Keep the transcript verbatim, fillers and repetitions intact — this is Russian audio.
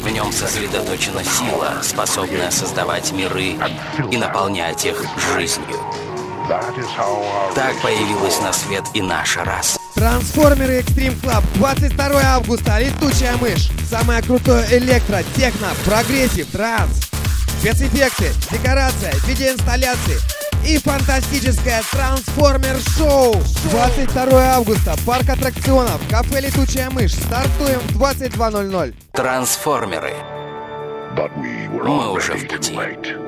В нем сосредоточена сила, способная создавать миры и наполнять их жизнью. Так появилась на свет и наша раса. Трансформеры Extreme Club, двадцать второе августа, летучая мышь. Самое крутое электро, техно, прогрессив, транс. Спецэффекты, декорация, видеоинсталляции и фантастическое трансформер-шоу. двадцать второе августа, парк аттракционов, кафе «Летучая мышь». Стартуем в двадцать два ноль ноль. Трансформеры. Мы уже в пути.